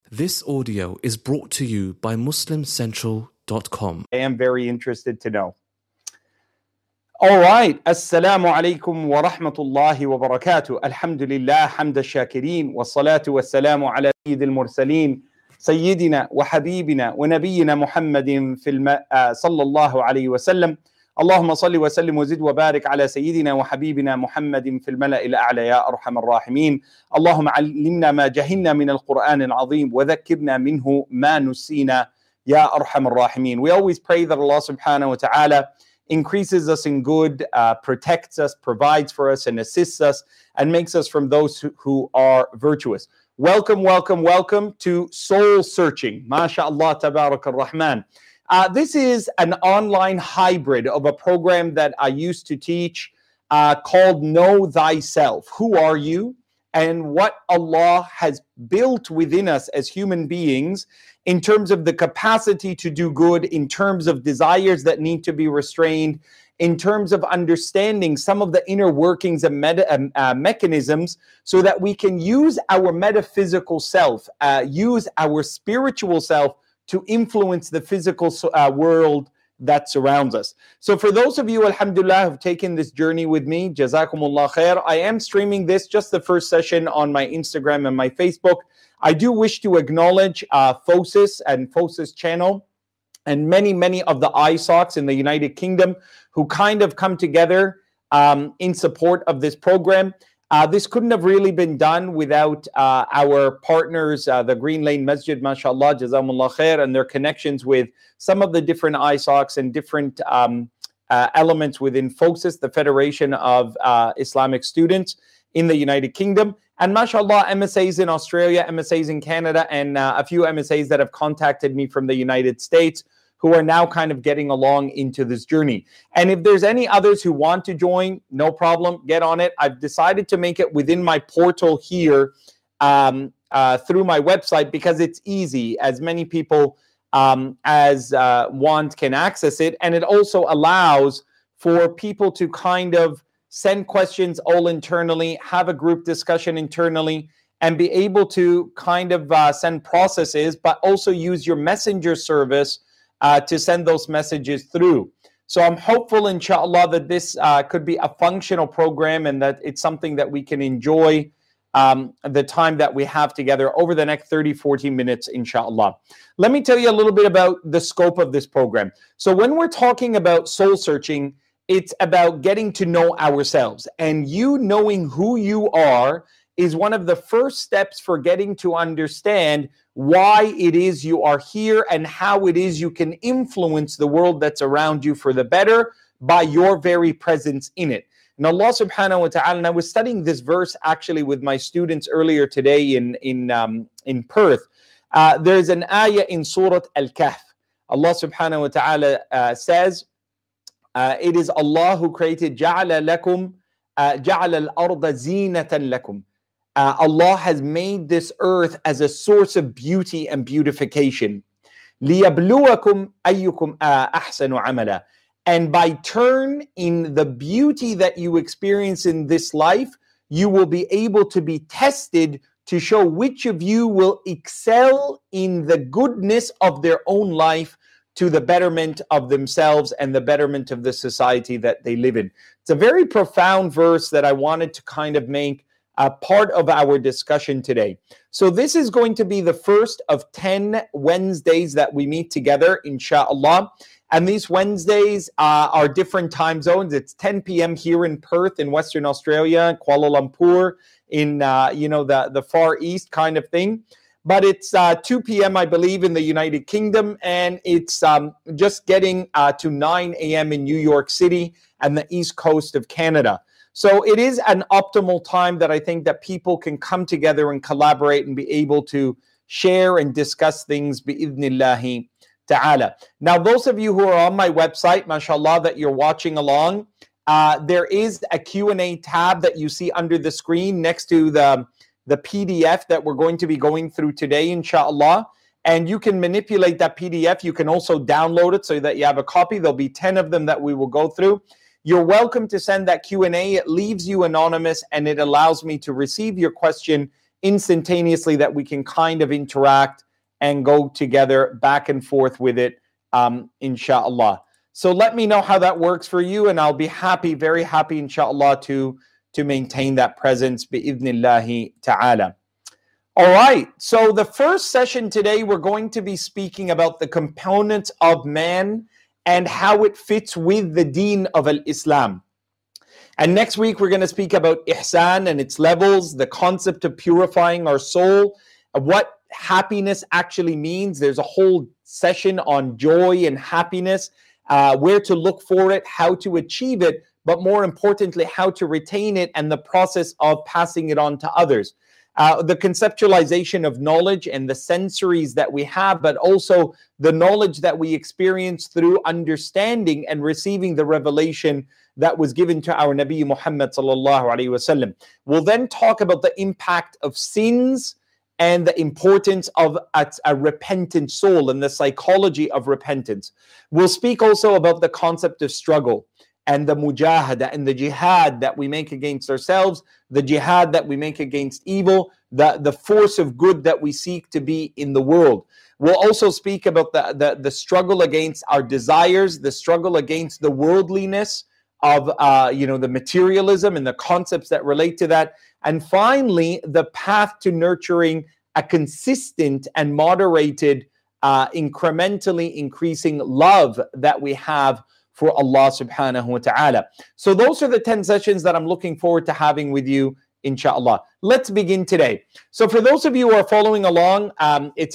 This audio is brought to you by MuslimCentral.com. I am very interested to know. All right. Assalamu alaikum wa rahmatullahi wa barakatuh. Alhamdulillah, hamd al-shakirin, wa salatu wa salamu ala sayyid al-mursaleen, sayyidina wa habibina wa nabiyyina Muhammadin sallallahu alayhi wa sallam. اللهم صل وسلم وزد وبارك على سيدنا وحبيبنا محمد في الملأ الأعلى يا أرحم الراحمين. اللهم علمنا ما جهلنا من القرآن العظيم وذكرنا منه ما نسينا يا أرحم الراحمين. We always pray that Allah subhanahu wa ta'ala increases us in good, protects us, provides for us, and assists us, and makes us from those who are virtuous. Welcome, welcome, welcome to Soul Searching. MashaAllah, Tabarak ar-Rahman. This is an online hybrid of a program that I used to teach called Know Thyself. Who are you? And what Allah has built within us as human beings in terms of the capacity to do good, in terms of desires that need to be restrained, in terms of understanding some of the inner workings and mechanisms so that we can use our metaphysical self, use our spiritual self to influence the physical world that surrounds us. So for those of you, alhamdulillah, who've taken this journey with me, jazakumullah khair. I am streaming this, just the first session, on my Instagram and my Facebook. I do wish to acknowledge FOSIS and FOSIS channel and many of the ISOCs in the United Kingdom who kind of come together in support of this program. This couldn't have really been done without our partners, the Green Lane Masjid, mashallah, jazakumullah khair, and their connections with some of the different ISOCs and different elements within FOSIS, the Federation of Islamic Students in the United Kingdom. And mashallah, MSAs in Australia, MSAs in Canada, and a few MSAs that have contacted me from the United States, who are now kind of getting along into this journey. And if there's any others who want to join, no problem, get on it. I've decided to make it within my portal here through my website because it's easy, as many people as want can access it. And it also allows for people to kind of send questions all internally, have a group discussion internally, and be able to kind of send processes, but also use your messenger service to send those messages through. So I'm hopeful, inshallah, that this could be a functional program and that it's something that we can enjoy the time that we have together over the next 30-40 minutes, inshallah. Let me tell you a little bit about the scope of this program. So when we're talking about soul searching, it's about getting to know ourselves. And you knowing who you are is one of the first steps for getting to understand why it is you are here and how it is you can influence the world that's around you for the better by your very presence in it. And Allah subhanahu wa ta'ala, and I was studying this verse actually with my students earlier today in Perth. There's an ayah in Surah Al-Kahf. Allah subhanahu wa ta'ala says, it is Allah who created جَعَلَ الْأَرْضَ زِينَةً لَكُمْ. Allah has made this earth as a source of beauty and beautification. لِيَبْلُوَكُمْ أَيُّكُمْ أَحْسَنُ عَمَلًا. And by turn, in the beauty that you experience in this life, you will be able to be tested to show which of you will excel in the goodness of their own life to the betterment of themselves and the betterment of the society that they live in. It's a very profound verse that I wanted to kind of make a part of our discussion today. So this is going to be the first of 10 Wednesdays that we meet together, inshallah. And these Wednesdays are different time zones. It's 10 p.m. here in Perth in Western Australia, Kuala Lumpur in the Far East kind of thing. But it's 2 p.m. I believe in the United Kingdom, and it's just getting to 9 a.m. in New York City and the East Coast of Canada. So it is an optimal time that I think that people can come together and collaborate and be able to share and discuss things bi'idhnillahi ta'ala. Now, those of you who are on my website, mashallah, that you're watching along, there is a Q&A tab that you see under the screen next to the PDF that we're going to be going through today, inshallah. And you can manipulate that PDF. You can also download it so that you have a copy. There'll be 10 of them that we will go through. You're welcome to send that Q&A. It leaves you anonymous and it allows me to receive your question instantaneously that we can kind of interact and go together back and forth with it, inshallah. So let me know how that works for you, and I'll be happy, very happy, inshallah, to maintain that presence, bi'idhnillahi ta'ala. All right, so the first session today, we're going to be speaking about the components of man and how it fits with the deen of al-Islam. And next week, we're going to speak about ihsan and its levels, the concept of purifying our soul, what happiness actually means. There's a whole session on joy and happiness, where to look for it, how to achieve it, but more importantly, how to retain it and the process of passing it on to others. The conceptualization of knowledge and the sensories that we have, but also the knowledge that we experience through understanding and receiving the revelation that was given to our Nabi Muhammad sallallahu alaihi wasallam. We'll then talk about the impact of sins and the importance of a repentant soul and the psychology of repentance. We'll speak also about the concept of struggle and the mujahada and the jihad that we make against ourselves, the jihad that we make against evil, the force of good that we seek to be in the world. We'll also speak about the struggle against our desires, the struggle against the worldliness of the materialism and the concepts that relate to that. And finally, the path to nurturing a consistent and moderated, incrementally increasing love that we have for Allah subhanahu wa ta'ala. So those are the 10 sessions that I'm looking forward to having with you, inshallah. Let's begin today. So for those of you who are following along, it's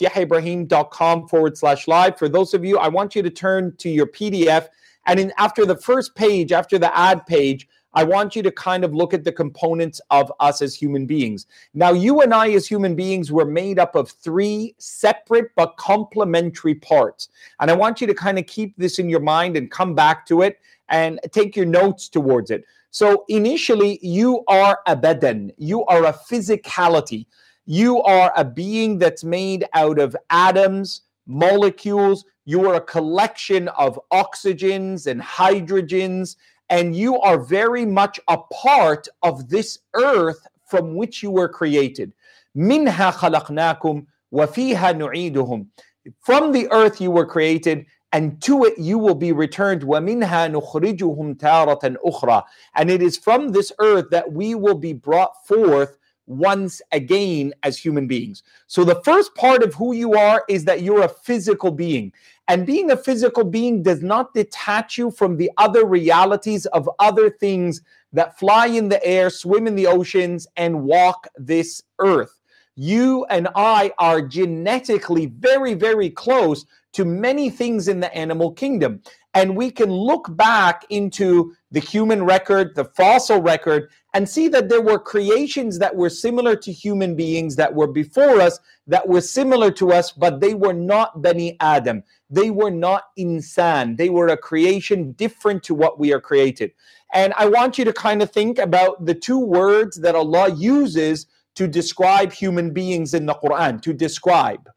yahyaibrahim.com/live. For those of you, I want you to turn to your PDF, and after the first page, after the add page, I want you to kind of look at the components of us as human beings. Now, you and I as human beings were made up of 3 separate but complementary parts. And I want you to kind of keep this in your mind and come back to it and take your notes towards it. So initially, you are a badan. You are a physicality. You are a being that's made out of atoms, molecules. You are a collection of oxygens and hydrogens, and you are very much a part of this earth from which you were created. Minha khalaqnakum wa fiha nu'iduhum. From the earth you were created, and to it you will be returned. Wa minha nukhrijuhum taratan ukhra. And it is from this earth that we will be brought forth once again as human beings. So the first part of who you are is that you're a physical being. And being a physical being does not detach you from the other realities of other things that fly in the air, swim in the oceans, and walk this earth. You and I are genetically very, very close to many things in the animal kingdom. And we can look back into the human record, the fossil record, and see that there were creations that were similar to human beings that were before us, that were similar to us, but they were not Bani Adam. They were not insan. They were a creation different to what we are created. And I want you to kind of think about the 2 words that Allah uses to describe human beings in the Quran, to describe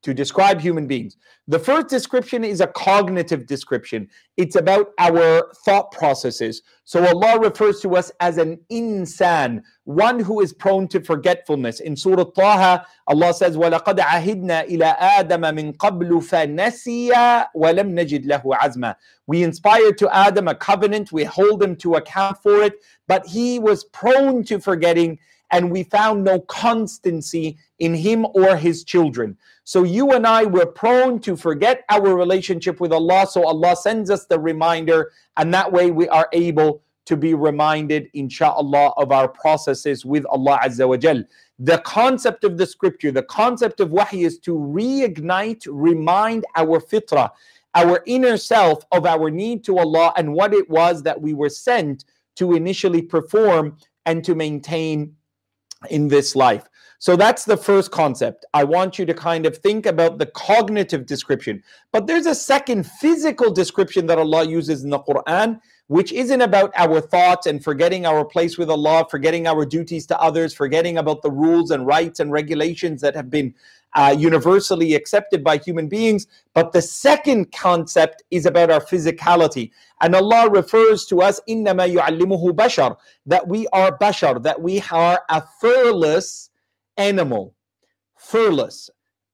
human beings. The first description is a cognitive description. It's about our thought processes. So Allah refers to us as an insan, one who is prone to forgetfulness. In Surah Taha, Allah says, وَلَقَدْ عَهِدْنَا إِلَىٰ آدَمَ مِنْ قَبْلُ فَنَسِيَ وَلَمْ نَجِدْ لَهُ عَزْمًا. We inspired to Adam a covenant, we hold him to account for it, but he was prone to forgetting, and we found no constancy in him or his children. So you and I were prone to forget our relationship with Allah. So Allah sends us the reminder, and that way we are able to be reminded, inshallah, of our processes with Allah Azza wa Jal. The concept of the scripture, the concept of wahy is to reignite, remind our fitrah, our inner self of our need to Allah and what it was that we were sent to initially perform and to maintain in this life. So that's the first concept. I want you to kind of think about the cognitive description. But there's a second physical description that Allah uses in the Quran, which isn't about our thoughts and forgetting our place with Allah, forgetting our duties to others, forgetting about the rules and rights and regulations that have been universally accepted by human beings. But the second concept is about our physicality. And Allah refers to us, إِنَّمَا يُعَلِّمُهُ بَشَرٌ, that we are bashar, that we are a furless animal, furless.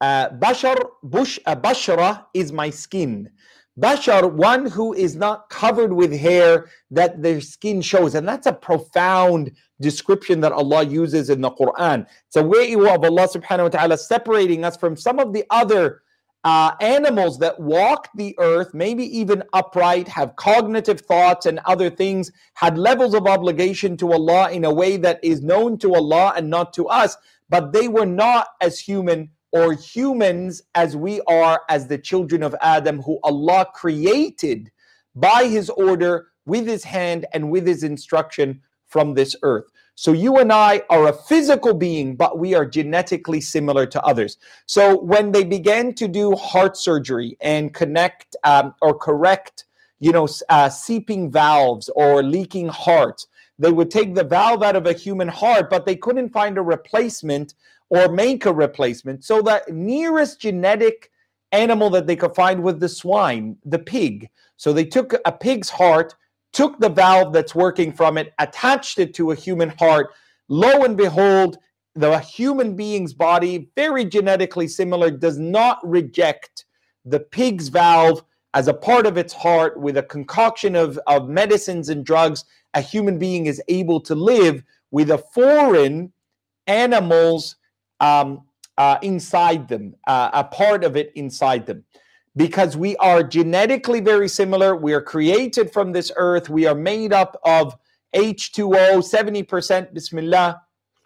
Bashara is my skin. Bashar, one who is not covered with hair that their skin shows. And that's a profound description that Allah uses in the Quran. It's a way of Allah subhanahu wa ta'ala separating us from some of the other animals that walk the earth, maybe even upright, have cognitive thoughts and other things, had levels of obligation to Allah in a way that is known to Allah and not to us, but they were not as human or humans as we are, as the children of Adam, who Allah created by His order, with His hand and with His instruction from this earth. So you and I are a physical being, but we are genetically similar to others. So when they began to do heart surgery and connect or correct, seeping valves or leaking hearts, they would take the valve out of a human heart, but they couldn't find a replacement or make a replacement. So the nearest genetic animal that they could find was the swine, the pig. So they took a pig's heart, took the valve that's working from it, attached it to a human heart. Lo and behold, the human being's body, very genetically similar, does not reject the pig's valve as a part of its heart. With a concoction of medicines and drugs, a human being is able to live with a foreign animal's inside them, a part of it inside them. Because we are genetically very similar. We are created from this earth. We are made up of H2O, 70%, Bismillah,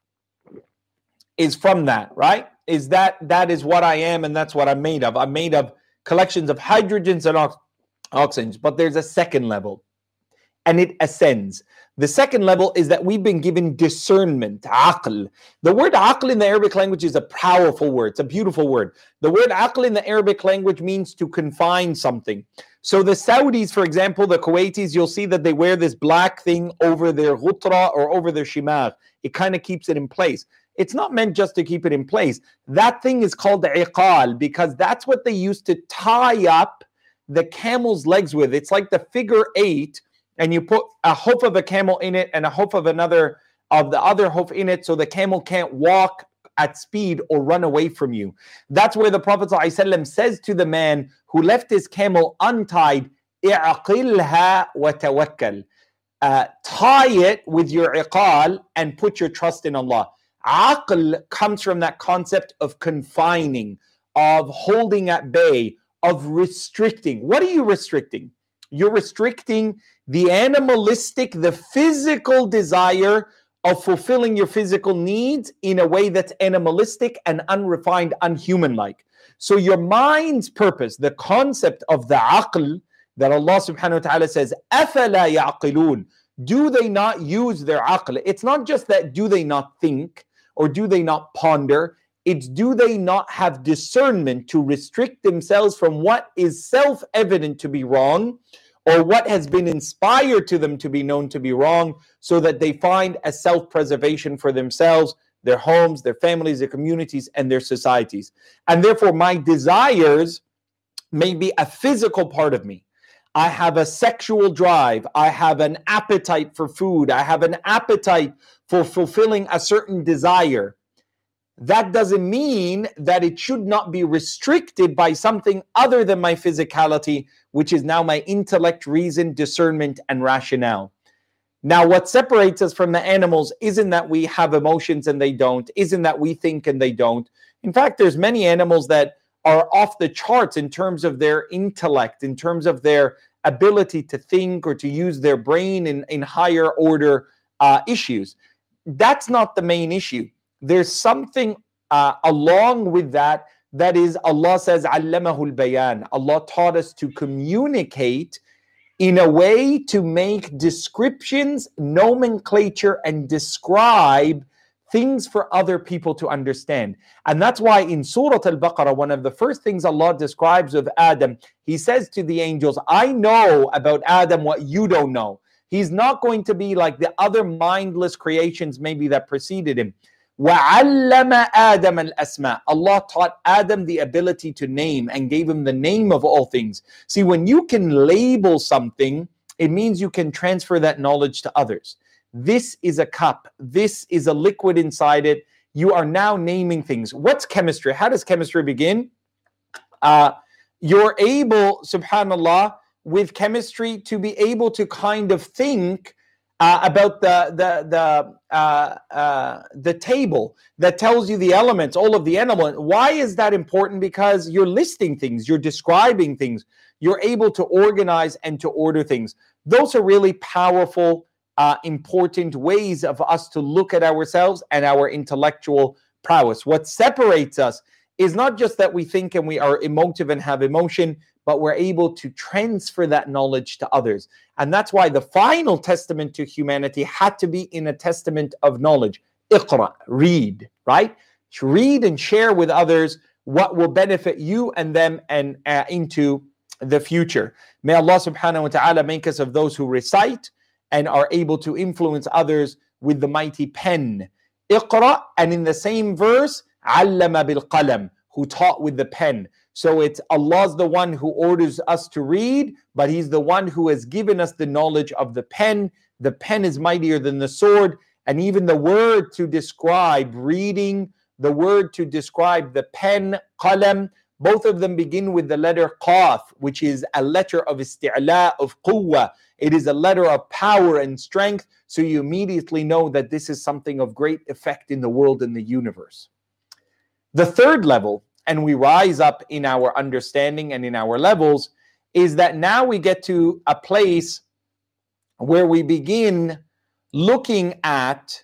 is from that, right? That is what I am, and that's what I'm made of. I'm made of collections of hydrogens and oxygens. But there's a second level, and it ascends. The second level is that we've been given discernment, aql. The word aql in the Arabic language is a powerful word. It's a beautiful word. The word aql in the Arabic language means to confine something. So the Saudis, for example, the Kuwaitis, you'll see that they wear this black thing over their ghutra or over their shimagh. It kind of keeps it in place. It's not meant just to keep it in place. That thing is called the iqal because that's what they used to tie up the camel's legs with. It's like the figure 8, and you put a hoof of a camel in it and a hoof of the other hoof in it, so the camel can't walk at speed or run away from you. That's where the Prophet ﷺ says to the man who left his camel untied, "I'qilha wa tawakkal." Tie it with your iqal and put your trust in Allah. Aql comes from that concept of confining, of holding at bay, of restricting. What are you restricting? You're restricting the animalistic, the physical desire of fulfilling your physical needs in a way that's animalistic and unrefined, unhuman-like. So your mind's purpose, the concept of the aql that Allah subhanahu wa ta'ala says, أَفَلَا يَعْقِلُونَ, do they not use their aql? It's not just that do they not think or do they not ponder, it's do they not have discernment to restrict themselves from what is self-evident to be wrong, or what has been inspired to them to be known to be wrong, so that they find a self-preservation for themselves, their homes, their families, their communities, and their societies. And therefore, my desires may be a physical part of me. I have a sexual drive. I have an appetite for food. I have an appetite for fulfilling a certain desire. That doesn't mean that it should not be restricted by something other than my physicality, which is now my intellect, reason, discernment, and rationale. Now, what separates us from the animals isn't that we have emotions and they don't, isn't that we think and they don't. In fact, there's many animals that are off the charts in terms of their intellect, in terms of their ability to think or to use their brain in higher order issues. That's not the main issue. There's something along with that is, Allah says, Allamahul Bayan. Allah taught us to communicate in a way to make descriptions, nomenclature, and describe things for other people to understand. And that's why in Surah Al-Baqarah, one of the first things Allah describes of Adam, He says to the angels, I know about Adam what you don't know. He's not going to be like the other mindless creations maybe that preceded him. وَعَلَّمَ آدَمَ الْأَسْمَاءِ. Allah taught Adam the ability to name and gave him the name of all things. See, when you can label something, it means you can transfer that knowledge to others. This is a cup. This is a liquid inside it. you are now naming things. What's chemistry? How does chemistry begin? You're able, subhanAllah, with chemistry to be able to kind of think about the table that tells you the elements, all of the elements. Why is that important? Because you're listing things, you're describing things, you're able to organize and to order things. Those are really powerful, important ways of us to look at ourselves and our intellectual prowess. What separates us is not just that we think and we are emotive and have emotion, but we're able to transfer that knowledge to others. And that's why the final testament to humanity had to be in a testament of knowledge. Iqra, read, right? Read and share with others what will benefit you and them and into the future. May Allah subhanahu wa ta'ala make us of those who recite and are able to influence others with the mighty pen. Iqra, and in the same verse, allama bil qalam, who taught with the pen. So it's Allah's the one who orders us to read, but He's the one who has given us the knowledge of the pen. The pen is mightier than the sword. And even the word to describe reading, the word to describe the pen, qalam, both of them begin with the letter qaf, which is a letter of isti'la, of quwwa. It is a letter of power and strength. So you immediately know that this is something of great effect in the world and the universe. The third level, and we rise up in our understanding and in our levels, is that now we get to a place where we begin looking at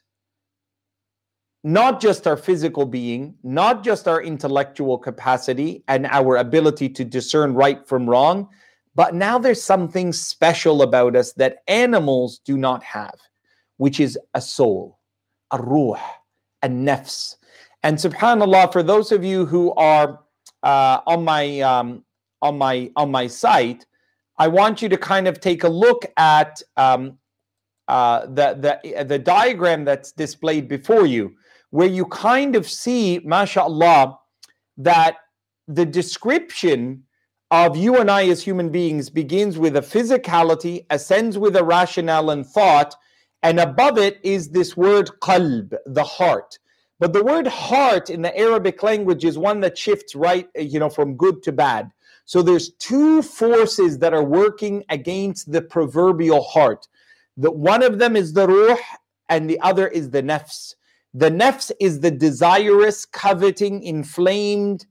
not just our physical being, not just our intellectual capacity and our ability to discern right from wrong, but now there's something special about us that animals do not have, which is a soul, a ruh, a nafs. And subhanAllah, for those of you who are on my site, I want you to kind of take a look at the diagram that's displayed before you, where you kind of see, mashallah, that the description of you and I as human beings begins with a physicality, ascends with a rationale and thought, and above it is this word qalb, the heart. But the word heart in the Arabic language is one that shifts right, from good to bad. So there's two forces that are working against the proverbial heart. One of them is the ruh and the other is the nafs. The nafs is the desirous, coveting, inflamed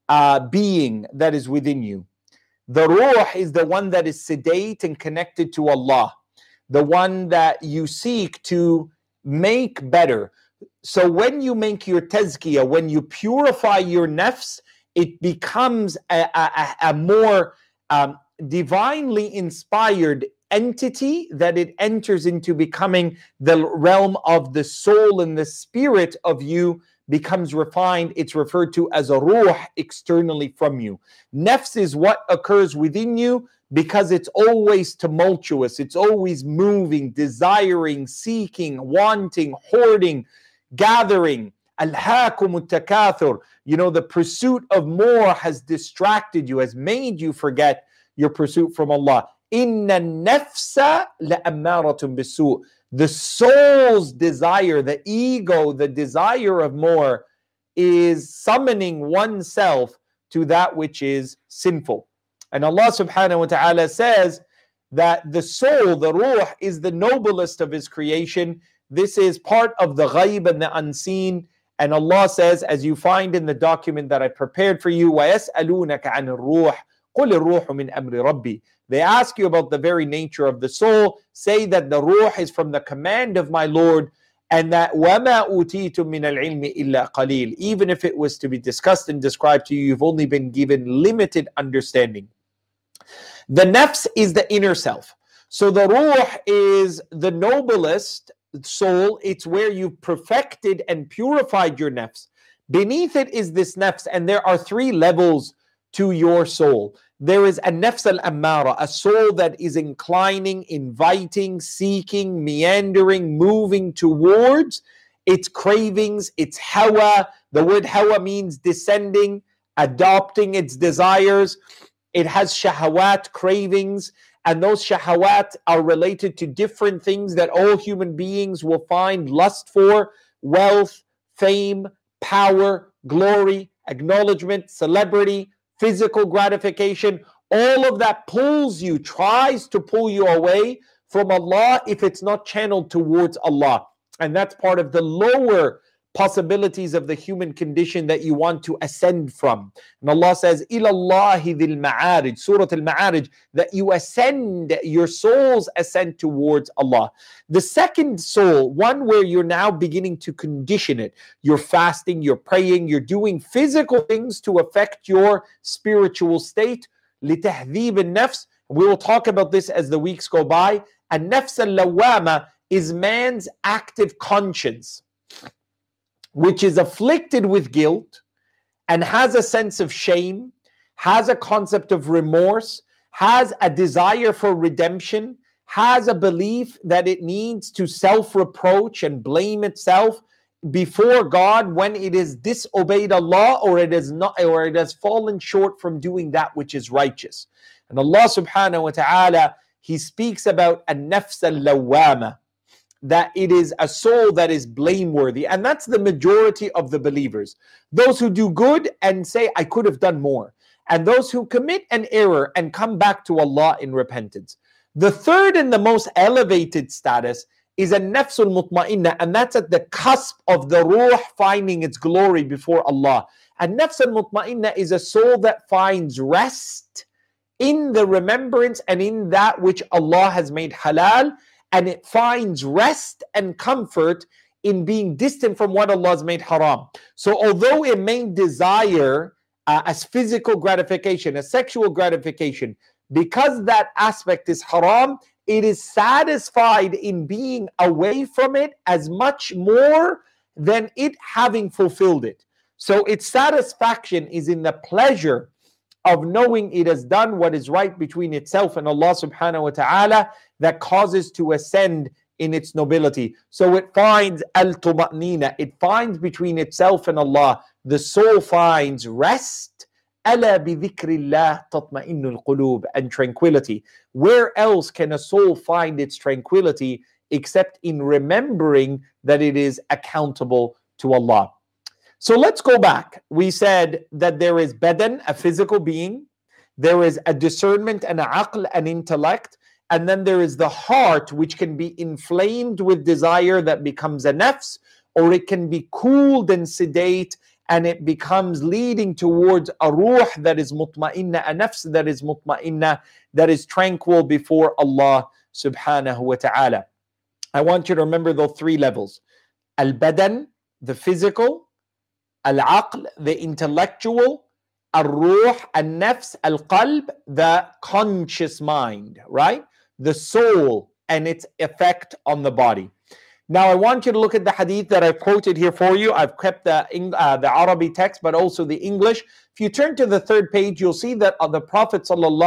being that is within you. The ruh is the one that is sedate and connected to Allah, the one that you seek to make better. So when you make your tazkiyah, when you purify your nafs, it becomes a more divinely inspired entity that it enters into becoming the realm of the soul, and the spirit of you becomes refined. It's referred to as a ruh externally from you. Nafs is what occurs within you because it's always tumultuous. It's always moving, desiring, seeking, wanting, hoarding, gathering. Alhaakum at-takathur. The pursuit of more has distracted you, has made you forget your pursuit from Allah. Inna nafsa la'ammaratun bisu. The soul's desire, the ego, the desire of more is summoning oneself to that which is sinful. And Allah subhanahu wa ta'ala says that the soul, the ruh, is the noblest of His creation. This is part of the ghaib and the unseen. And Allah says, as you find in the document that I prepared for you, وَيَسْأَلُونَكَ عَنِ الرُّوحِ قُلِ الرُّوحُ مِنْ أَمْرِ رَبِّي. They ask you about the very nature of the soul. Say that the ruh is from the command of my Lord, and that وَمَا أُوتِيتُم مِّنَ الْعِلْمِ إِلَّا قَلِيلٌ. Even if it was to be discussed and described to you, you've only been given limited understanding. The nafs is the inner self. So the ruh is the noblest soul. It's where you've perfected and purified your nafs. Beneath it is this nafs, and there are three levels to your soul. There is a nafs al-ammara, a soul that is inclining, inviting, seeking, meandering, moving towards its cravings, its hawa. The word hawa means descending, adopting its desires. It has shahawat, cravings, and those shahawat are related to different things that all human beings will find lust for: wealth, fame, power, glory, acknowledgement, celebrity, physical gratification, all of that pulls you, tries to pull you away from Allah if it's not channeled towards Allah. And that's part of the lower possibilities of the human condition that you want to ascend from. And Allah says, إِلَى اللَّهِ ذِي الْمَعَارِجِ, Surah Al-Ma'arij, that you ascend, your souls ascend towards Allah. The second soul, one where you're now beginning to condition it. You're fasting, you're praying, you're doing physical things to affect your spiritual state. لِتَهْذِيبِ النَّفْسِ. We will talk about this as the weeks go by. النَّفْسَ اللَّوَّامَةِ is man's active conscience, which is afflicted with guilt and has a sense of shame, has a concept of remorse, has a desire for redemption, has a belief that it needs to self-reproach and blame itself before God when it has disobeyed Allah or it has fallen short from doing that which is righteous. And Allah subhanahu wa ta'ala, He speaks about an-nafs al-lawwama, that it is a soul that is blameworthy. And that's the majority of the believers. Those who do good and say, I could have done more. And those who commit an error and come back to Allah in repentance. The third and the most elevated status is a nafsul mutma'inna, and that's at the cusp of the ruh finding its glory before Allah. And nafsul mutma'inna is a soul that finds rest in the remembrance and in that which Allah has made halal, and it finds rest and comfort in being distant from what Allah has made haram. So although it may desire as physical gratification, as sexual gratification, because that aspect is haram, it is satisfied in being away from it as much more than it having fulfilled it. So its satisfaction is in the pleasure of knowing it has done what is right between itself and Allah subhanahu wa ta'ala, that causes to ascend in its nobility. So it finds al-tuma'nina, it finds between itself and Allah, the soul finds rest, ala bi dhikrillah tatma'innul qulub, and tranquility. Where else can a soul find its tranquility except in remembering that it is accountable to Allah? So let's go back. We said that there is badan, a physical being, there is a discernment and an aql, an intellect, and then there is the heart, which can be inflamed with desire that becomes a nafs, or it can be cooled and sedate and it becomes leading towards a ruh that is mutma'inna, a nafs that is mutma'inna, that is tranquil before Allah subhanahu wa ta'ala. I want you to remember those three levels. Al-badan, the physical; al-aql, the intellectual; al-ruh, al-nafs, al-qalb, the conscious mind, right? The soul and its effect on the body. Now I want you to look at the hadith that I've quoted here for you. I've kept the Arabic text, but also the English. If you turn to the third page, you'll see that the Prophet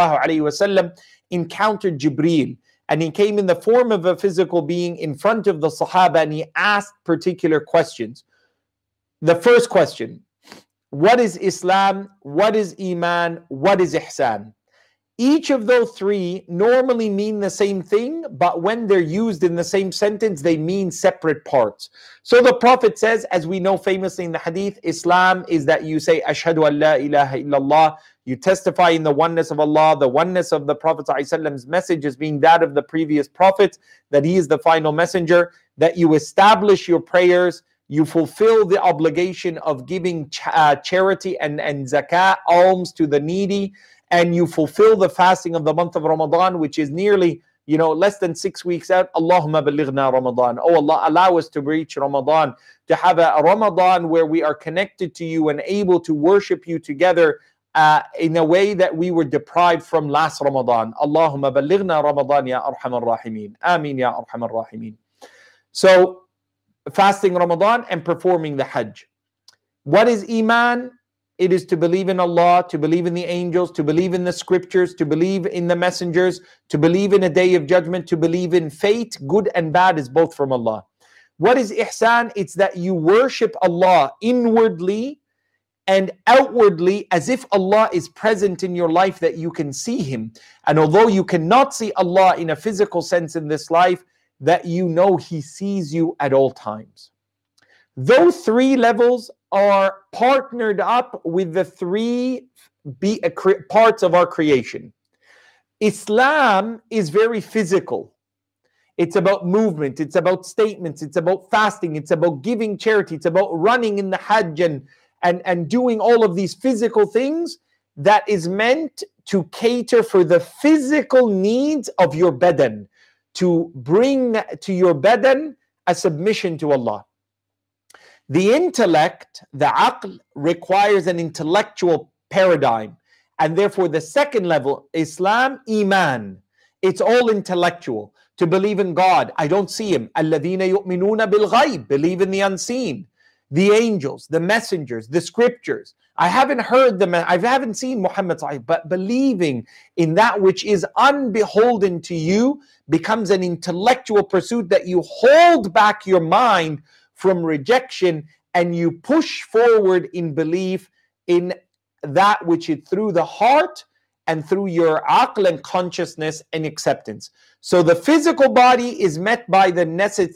ﷺ encountered Jibreel, and he came in the form of a physical being in front of the Sahaba, and he asked particular questions. The first question: what is Islam? What is Iman? What is Ihsan? Each of those three normally mean the same thing, but when they're used in the same sentence, they mean separate parts. So the Prophet says, as we know famously in the hadith, Islam is that you say, Ashhadu an la ilaha illallah, you testify in the oneness of Allah, the oneness of the Prophet ﷺ's message as being that of the previous prophets, that he is the final messenger, that you establish your prayers, you fulfill the obligation of giving charity and zakah, alms to the needy, and you fulfill the fasting of the month of Ramadan, which is nearly, less than 6 weeks out. Allahumma balighna Ramadan. Oh Allah, allow us to reach Ramadan, to have a Ramadan where we are connected to you and able to worship you together in a way that we were deprived from last Ramadan. Allahumma balighna Ramadan ya arhamar rahimin. Ameen ya arhamar rahimin. So, fasting Ramadan and performing the Hajj. What is Iman? It is to believe in Allah, to believe in the angels, to believe in the scriptures, to believe in the messengers, to believe in a day of judgment, to believe in fate. Good and bad is both from Allah. What is ihsan? It's that you worship Allah inwardly and outwardly as if Allah is present in your life, that you can see Him. And although you cannot see Allah in a physical sense in this life, that you know He sees you at all times. Those three levels are partnered up with the three parts of our creation. Islam is very physical. It's about movement, it's about statements, it's about fasting, it's about giving charity, it's about running in the Hajj and doing all of these physical things that is meant to cater for the physical needs of your badan, to bring to your badan a submission to Allah. The intellect, the aql, requires an intellectual paradigm. And therefore the second level, Islam, iman. It's all intellectual. To believe in God, I don't see Him. الَّذِينَ يُؤْمِنُونَ بِالْغَيْبِ, believe in the unseen. The angels, the messengers, the scriptures. I haven't heard them, I haven't seen Muhammad, but believing in that which is unbeholden to you becomes an intellectual pursuit that you hold back your mind from rejection and you push forward in belief in that which is through the heart and through your aql and consciousness and acceptance. So the physical body is met by the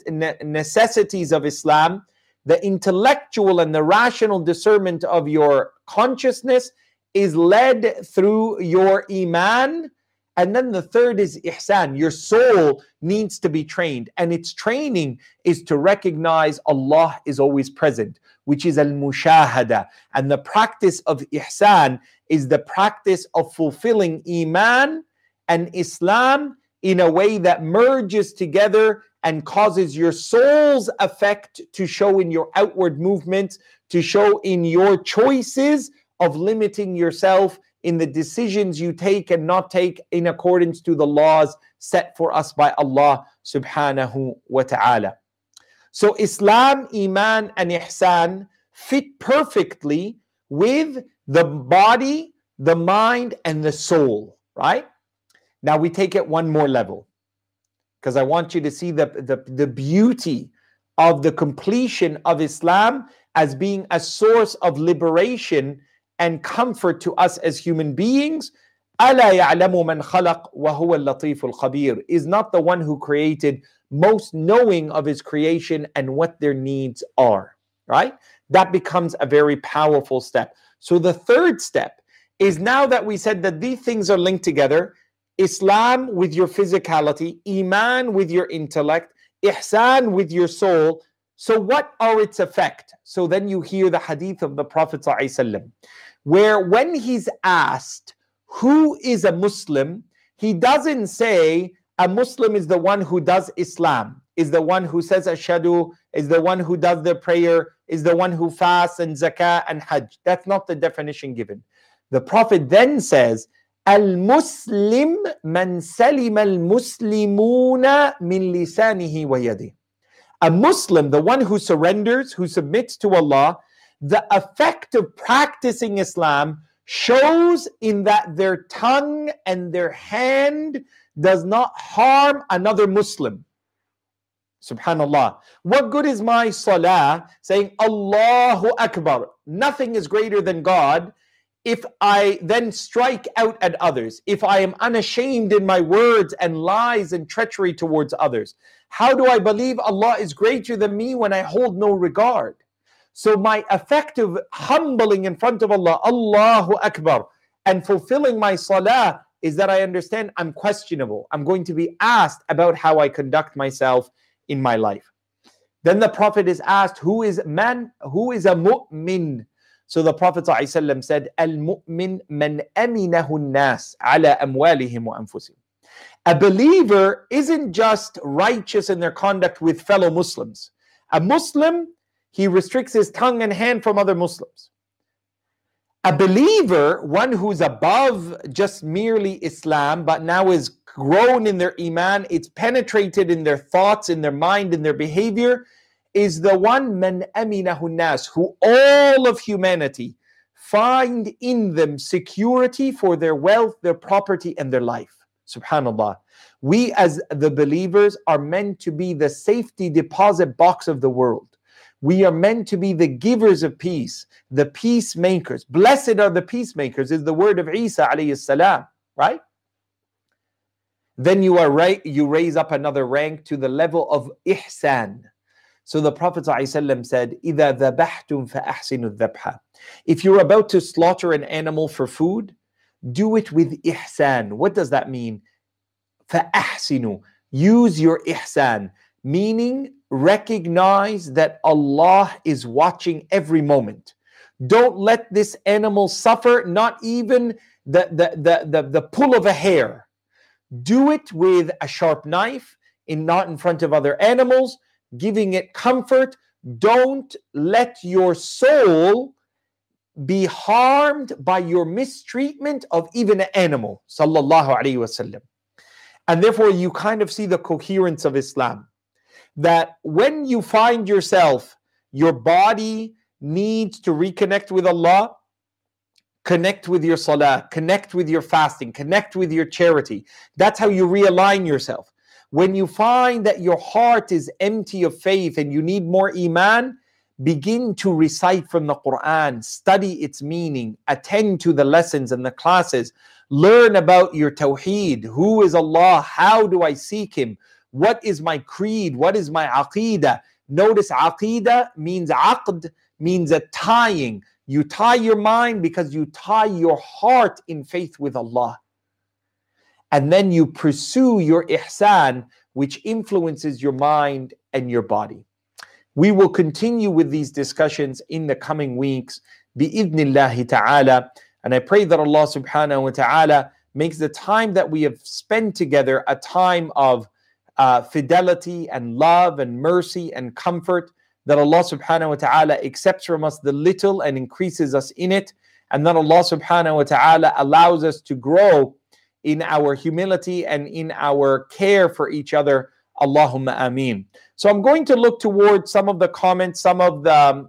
necessities of Islam. The intellectual and the rational discernment of your consciousness is led through your iman. And then the third is ihsan. Your soul needs to be trained. And its training is to recognize Allah is always present, which is al-mushahada. And the practice of ihsan is the practice of fulfilling iman and Islam in a way that merges together and causes your soul's effect to show in your outward movements, to show in your choices of limiting yourself in the decisions you take and not take in accordance to the laws set for us by Allah subhanahu wa ta'ala. So Islam, Iman and Ihsan fit perfectly with the body, the mind and the soul, right? Now we take it one more level, because I want you to see the beauty of the completion of Islam as being a source of liberation and comfort to us as human beings. أَلَا يَعْلَمُ مَنْ خَلَقَ وَهُوَ اللَّطِيفُ الْخَبِيرُ, is not the one who created most knowing of his creation and what their needs are, right? That becomes a very powerful step. So the third step is, now that we said that these things are linked together, Islam with your physicality, Iman with your intellect, Ihsan with your soul. So what are its effect? So then you hear the hadith of the Prophet ﷺ, where when he's asked who is a Muslim, he doesn't say a Muslim is the one who does Islam, is the one who says Ashhadu, is the one who does the prayer, is the one who fasts and zakah and hajj. That's not the definition given. The Prophet then says, Al-Muslim man salima al-Muslimuna min lisanihi wa yadihi. A Muslim, the one who surrenders, who submits to Allah, the effect of practicing Islam shows in that their tongue and their hand does not harm another Muslim. Subhanallah. What good is my salah saying Allahu Akbar? Nothing is greater than God if I then strike out at others, if I am unashamed in my words and lies and treachery towards others. How do I believe Allah is greater than me when I hold no regard? So my effective humbling in front of Allah, Allahu Akbar, and fulfilling my salah is that I understand I'm questionable. I'm going to be asked about how I conduct myself in my life. Then the Prophet is asked, who is a mu'min? So the Prophet ﷺ said, Al-mu'min man aminahu nas ala amwalihim wa anfusihim. A believer isn't just righteous in their conduct with fellow Muslims. A Muslim, he restricts his tongue and hand from other Muslims. A believer, one who's above just merely Islam, but now is grown in their iman, it's penetrated in their thoughts, in their mind, in their behavior, is the one man aminahu nas, who all of humanity find in them security for their wealth, their property, and their life. Subhanallah. We as the believers are meant to be the safety deposit box of the world. We are meant to be the givers of peace, the peacemakers. Blessed are the peacemakers is the word of Isa alayhi salam, right? Then you raise up another rank to the level of ihsan. So the Prophet ﷺ said, إِذَا ذَبَحْتُمْ فَأَحْسِنُوا الذَّبْحَ. If you're about to slaughter an animal for food, do it with ihsan. What does that mean? فَأَحْسِنُوا. Use your ihsan, meaning recognize that Allah is watching every moment. Don't let this animal suffer, not even the pull of a hair. Do it with a sharp knife, not in front of other animals, giving it comfort. Don't let your soul be harmed by your mistreatment of even an animal. Sallallahu Alaihi Wasallam. And therefore you kind of see the coherence of Islam. That when you find yourself, your body needs to reconnect with Allah, connect with your salah, connect with your fasting, connect with your charity. That's how you realign yourself. When you find that your heart is empty of faith and you need more iman, begin to recite from the Quran, study its meaning, attend to the lessons and the classes, learn about your tawheed. Who is Allah? How do I seek Him? What is my creed? What is my aqidah? Notice aqidah means aqd, means a tying. You tie your mind because you tie your heart in faith with Allah. And then you pursue your ihsan, which influences your mind and your body. We will continue with these discussions in the coming weeks, bi'idhnillahi ta'ala. And I pray that Allah subhanahu wa ta'ala makes the time that we have spent together a time of fidelity and love and mercy and comfort, that Allah subhanahu wa ta'ala accepts from us the little and increases us in it, and that Allah subhanahu wa ta'ala allows us to grow in our humility and in our care for each other. Allahumma ameen. So I'm going to look towards some of the comments, some of the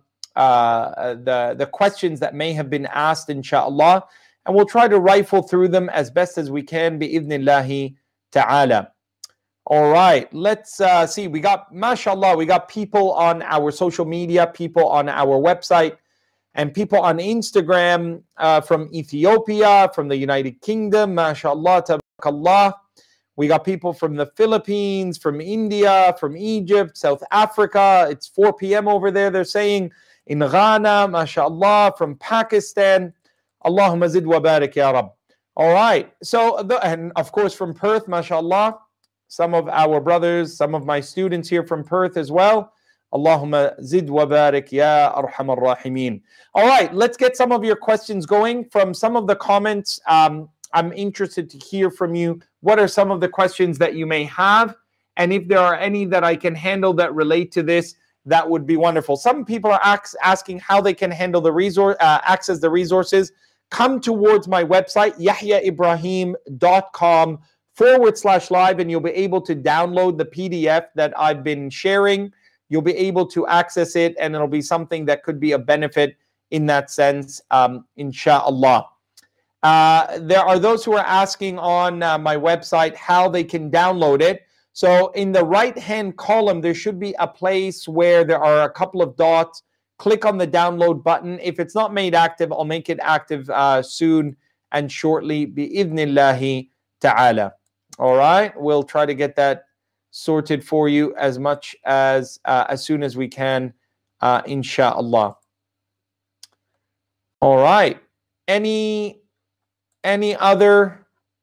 questions that may have been asked, inshaAllah, and we'll try to rifle through them as best as we can, bi'idhnillahi ta'ala. All right, let's see. We got, mashallah, we got people on our social media, people on our website, and people on Instagram from Ethiopia, from the United Kingdom, mashallah, tabarakallah. We got people from the Philippines, from India, from Egypt, South Africa. It's 4 p.m. over there, they're saying. In Ghana, mashallah, from Pakistan. Allahumma zid wa barik ya Rab. All right, so, and of course from Perth, mashallah. Some of our brothers, some of my students here from Perth as well. Allahumma zid wa barik ya arhamar rahimin. All right, let's get some of your questions going. From some of the comments, I'm interested to hear from you. What are some of the questions that you may have? And if there are any that I can handle that relate to this, that would be wonderful. Some people are asking how they can handle the access the resources. Come towards my website, yahyaibrahim.com/live, and you'll be able to download the PDF that I've been sharing. You'll be able to access it, and it'll be something that could be a benefit in that sense, inshallah. There are those who are asking on my website how they can download it. So in the right-hand column, there should be a place where there are a couple of dots. Click on the download button. If it's not made active, I'll make it active soon and shortly, bi'idhnillahi ta'ala. All right, we'll try to get that sorted for you as soon as we can, inshallah. All right. Any other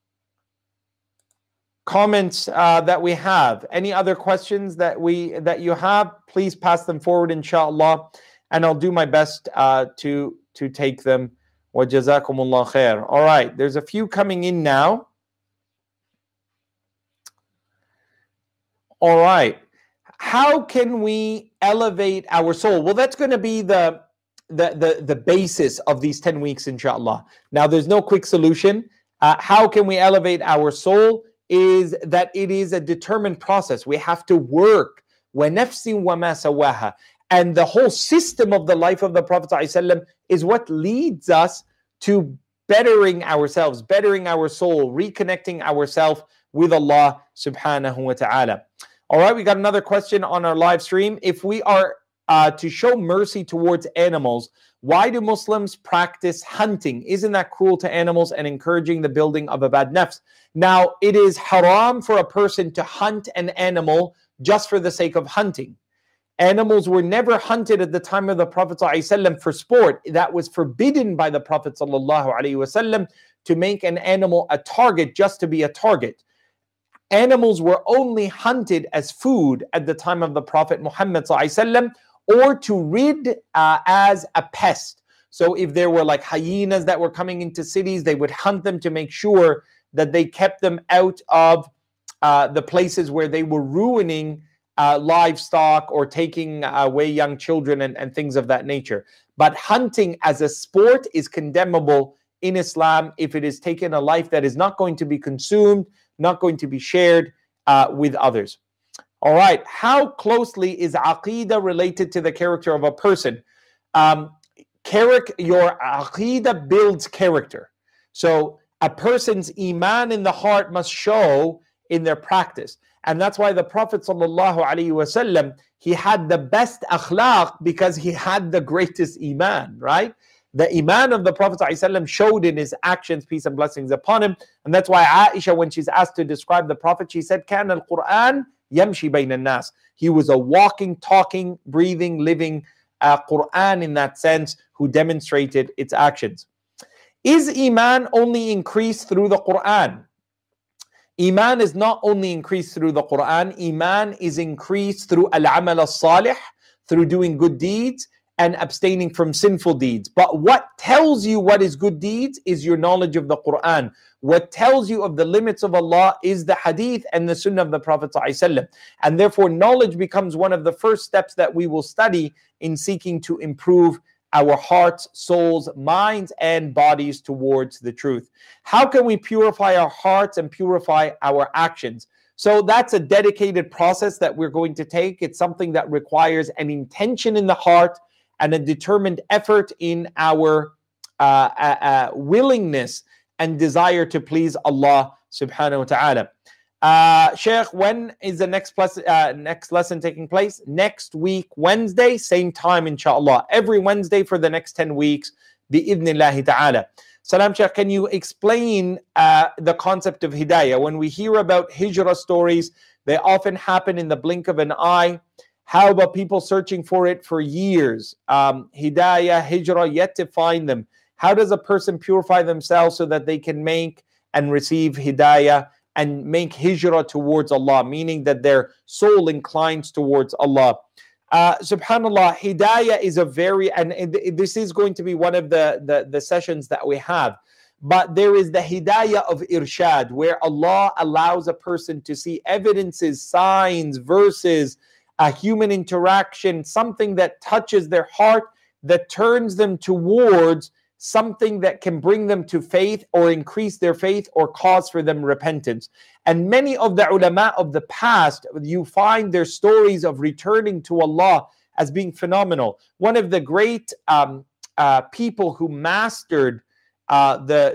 comments that we have? Any other questions that you have? Please pass them forward, inshallah, and I'll do my best to take them. Wa jazakumullah khair. All right, there's a few coming in now. All right, how can we elevate our soul? Well, that's going to be the basis of these 10 weeks, inshallah. Now, there's no quick solution. How can we elevate our soul? Is that it is a determined process. We have to work. وَنَفْسٍ وَمَا سَوَاهَا. And the whole system of the life of the Prophet ﷺ is what leads us to bettering ourselves, bettering our soul, reconnecting ourselves with Allah subhanahu wa ta'ala. All right, we got another question on our live stream. If we are to show mercy towards animals, why do Muslims practice hunting? Isn't that cruel to animals and encouraging the building of a bad nafs? Now, it is haram for a person to hunt an animal just for the sake of hunting. Animals were never hunted at the time of the Prophet ﷺ for sport. That was forbidden by the Prophet ﷺ, to make an animal a target just to be a target. Animals were only hunted as food at the time of the Prophet Muhammad ﷺ, or to rid as a pest. So if there were like hyenas that were coming into cities, they would hunt them to make sure that they kept them out of the places where they were ruining livestock or taking away young children and things of that nature. But hunting as a sport is condemnable in Islam if it is taken a life that is not going to be consumed, not going to be shared with others. All right, how closely is aqeedah related to the character of a person? Your aqeedah builds character. So a person's iman in the heart must show in their practice. And that's why the Prophet ﷺ, he had the best akhlaq because he had the greatest iman, right? The iman of the Prophet ﷺ showed in his actions, peace and blessings upon him. And that's why Aisha, when she's asked to describe the Prophet, she said, كَانَ الْقُرْآنِ يَمْشِي بَيْنَ النَّاسِ. He was a walking, talking, breathing, living Qur'an in that sense, who demonstrated its actions. Is iman only increased through the Qur'an? Iman is not only increased through the Qur'an. Iman is increased through al-amal al-salih, through doing good deeds and abstaining from sinful deeds. But what tells you what is good deeds is your knowledge of the Qur'an. What tells you of the limits of Allah is the hadith and the sunnah of the Prophet ﷺ. And therefore knowledge becomes one of the first steps that we will study in seeking to improve our hearts, souls, minds, and bodies towards the truth. How can we purify our hearts and purify our actions? So that's a dedicated process that we're going to take. It's something that requires an intention in the heart and a determined effort in our willingness and desire to please Allah subhanahu wa ta'ala. Sheikh, when is the next lesson taking place? Next week, Wednesday, same time, inshallah. Every Wednesday for the next 10 weeks, bi'idhnillahi ta'ala. Salam, Sheikh, can you explain the concept of hidayah? When we hear about hijrah stories, they often happen in the blink of an eye. How about people searching for it for years? Hidayah, hijrah, yet to find them. How does a person purify themselves so that they can make and receive hidayah and make hijrah towards Allah, meaning that their soul inclines towards Allah? Subhanallah, hidayah is and this is going to be one of the sessions that we have. But there is the hidayah of irshad, where Allah allows a person to see evidences, signs, verses, a human interaction, something that touches their heart, that turns them towards something that can bring them to faith or increase their faith or cause for them repentance. And many of the ulama of the past, you find their stories of returning to Allah as being phenomenal. One of the great people who mastered the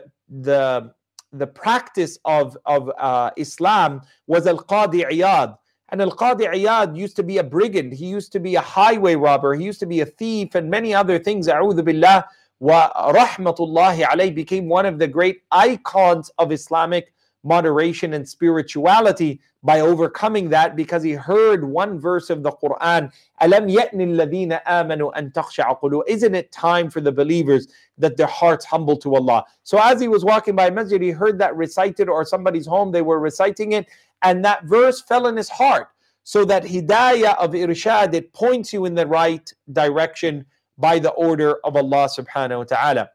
practice of Islam was Al-Qadi Iyad. And Al-Qadi Iyad used to be a brigand. He used to be a highway robber. He used to be a thief and many other things. A'udhu billah wa rahmatullahi alayhi, became one of the great icons of Islamic moderation and spirituality by overcoming that, because he heard one verse of the Quran, Alam ya'ni alladhina amanu an takhsha'a qulubuhum. Isn't it time for the believers that their hearts humble to Allah? So as he was walking by masjid, he heard that recited, or somebody's home, they were reciting it, and that verse fell in his heart. So that hidayah of irshad, it points you in the right direction by the order of Allah subhanahu wa ta'ala.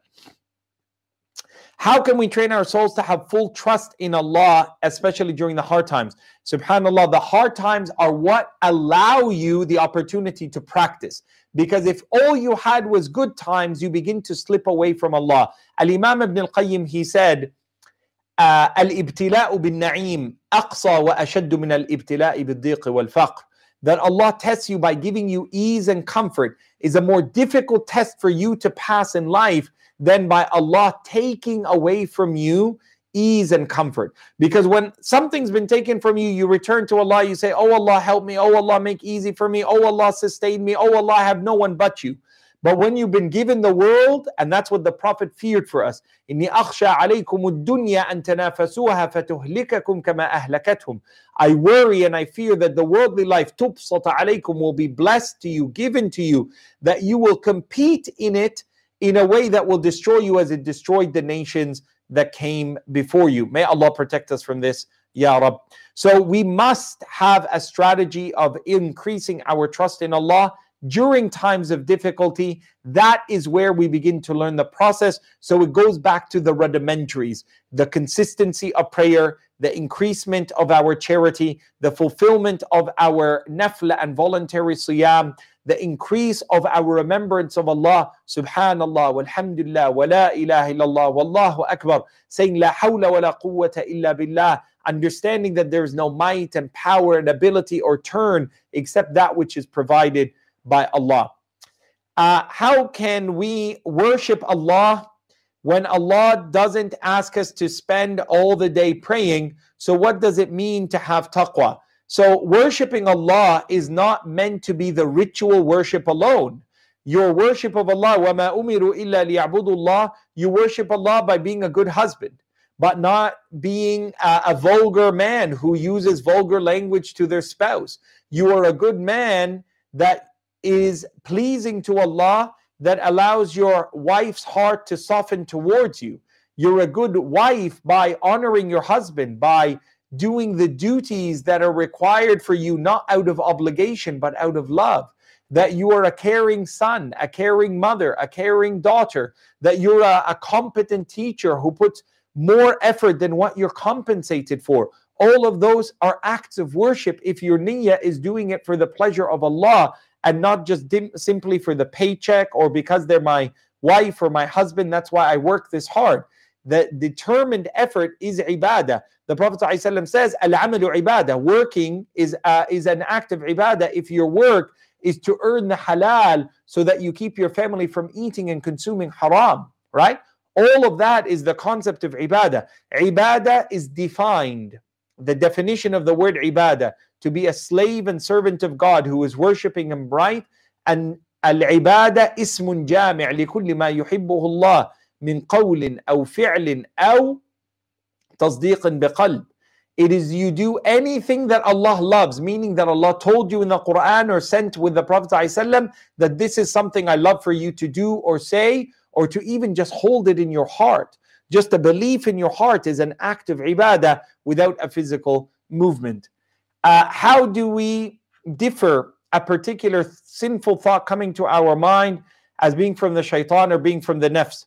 How can we train our souls to have full trust in Allah, especially during the hard times? Subhanallah, the hard times are what allow you the opportunity to practice. Because if all you had was good times, you begin to slip away from Allah. Al-Imam Ibn al-Qayyim, he said, Al-ibtila'u bin-na'im aqsa wa ashaddu min al-ibtila'i bil-dhiq wal-faqr. That Allah tests you by giving you ease and comfort is a more difficult test for you to pass in life than by Allah taking away from you ease and comfort. Because when something's been taken from you, you return to Allah, you say, oh Allah, help me, oh Allah, make easy for me, oh Allah, sustain me, oh Allah, I have no one but you. But when you've been given the world, and that's what the Prophet feared for us, إِنِّي أَخْشَى عَلَيْكُمُ الدُّنْيَا أَن تَنَافَسُوهَا فَتُهْلِكَكُمْ كَمَا أَهْلَكَتْهُمْ. I worry and I fear that the worldly life تُبْسَطَ عَلَيْكُمْ will be blessed to you, given to you, that you will compete in it in a way that will destroy you as it destroyed the nations that came before you. May Allah protect us from this, Ya Rab. So we must have a strategy of increasing our trust in Allah during times of difficulty. That is where we begin to learn the process. So it goes back to the rudimentaries, the consistency of prayer, the increasement of our charity, the fulfillment of our nafla and voluntary siyam, the increase of our remembrance of Allah, subhanallah, walhamdulillah, wa la ilaha illallah, wallahu akbar, saying la hawla wa la quwwata illa billah, understanding that there is no might and power and ability or turn except that which is provided by Allah. How can we worship Allah when Allah doesn't ask us to spend all the day praying? So what does it mean to have taqwa? So worshiping Allah is not meant to be the ritual worship alone. Your worship of Allah, وَمَا أُمِرُوا إِلَّا لِيَعْبُدُوا اللَّهِ, you worship Allah by being a good husband, but not being a vulgar man who uses vulgar language to their spouse. You are a good man that is pleasing to Allah, that allows your wife's heart to soften towards you. You're a good wife by honoring your husband, by doing the duties that are required for you, not out of obligation, but out of love. That you are a caring son, a caring mother, a caring daughter, that you're a competent teacher who puts more effort than what you're compensated for. All of those are acts of worship if your niyyah is doing it for the pleasure of Allah and not just simply for the paycheck or because they're my wife or my husband, that's why I work this hard. The determined effort is ibadah. The Prophet ﷺ says, Al-amalu ibadah. Working is an act of ibadah if your work is to earn the halal so that you keep your family from eating and consuming haram, right? All of that is the concept of ibadah. Ibadah is defined. The definition of the word ibadah, to be a slave and servant of God who is worshipping Him right. And al-ibadah ismun jami' li kulli ma yuhibbuhu Allah min qawlin aw fi'lin aw tasdiqin biqalb. It is you do anything that Allah loves, meaning that Allah told you in the Quran or sent with the Prophet ﷺ that this is something I love for you to do or say, or to even just hold it in your heart. Just a belief in your heart is an act of ibadah without a physical movement. How do we differ a particular sinful thought coming to our mind as being from the shaitan or being from the nafs?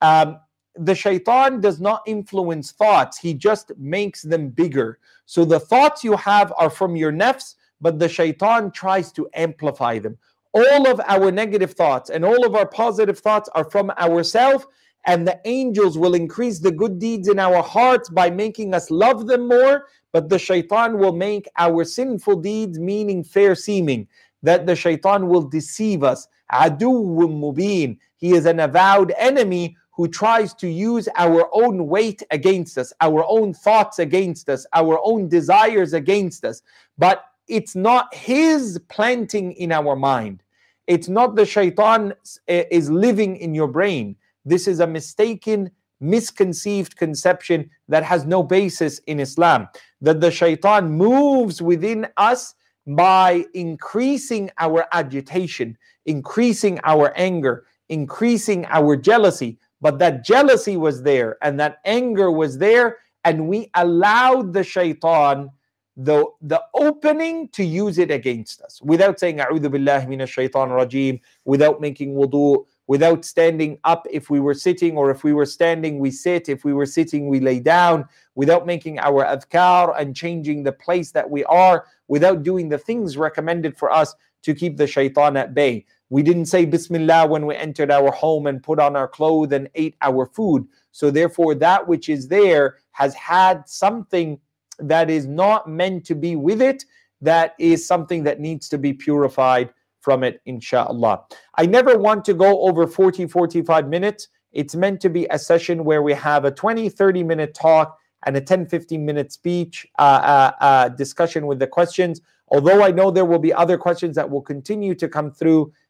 The shaitan does not influence thoughts, he just makes them bigger. So the thoughts you have are from your nafs, but the shaitan tries to amplify them. All of our negative thoughts and all of our positive thoughts are from ourselves, and the angels will increase the good deeds in our hearts by making us love them more, but the shaitan will make our sinful deeds, meaning fair seeming, that the shaitan will deceive us. Aduwwun mubin. He is an avowed enemy who tries to use our own weight against us, our own thoughts against us, our own desires against us. But it's not his planting in our mind. It's not the shaitan is living in your brain. This is a mistaken, misconceived conception that has no basis in Islam. That the shaitan moves within us by increasing our agitation, increasing our anger, increasing our jealousy. But that jealousy was there and that anger was there, and we allowed the shaitan the opening to use it against us without saying A'udhu billahi minash shaitan rajim, without making wudu, without standing up. If we were sitting, or if we were standing, we sit. If we were sitting, we lay down, without making our adhkar and changing the place that we are, without doing the things recommended for us to keep the shaitan at bay. We didn't say Bismillah when we entered our home and put on our clothes and ate our food. So therefore that which is there has had something that is not meant to be with it, that is something that needs to be purified from it, inshallah. I never want to go over 45 minutes. It's meant to be a session where we have a 20-30 minute talk and a 10-15 minute speech discussion with the questions. Although I know there will be other questions that will continue to come through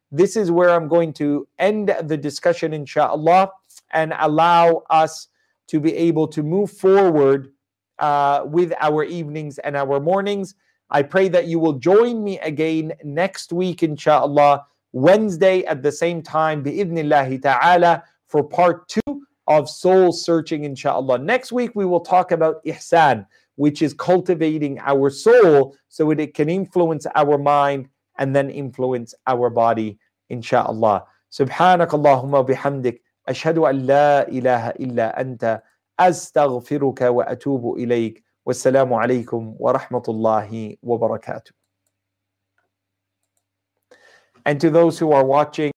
this is where I'm going to end the discussion, inshallah, and allow us to be able to move forward with our evenings and our mornings. I pray that you will join me again next week, inshallah, Wednesday at the same time, bi'idhnillahi ta'ala, for part 2 of soul searching, inshallah. Next week, we will talk about ihsan, which is cultivating our soul so that it can influence our mind and then influence our body, inshallah. Subhanakallahumma bihamdik. Ashhadu an la ilaha illa anta. Astaghfiruka wa atubu ilayk. Wassalamu alaikum wa rahmatullahi wa barakatuh. And to those who are watching,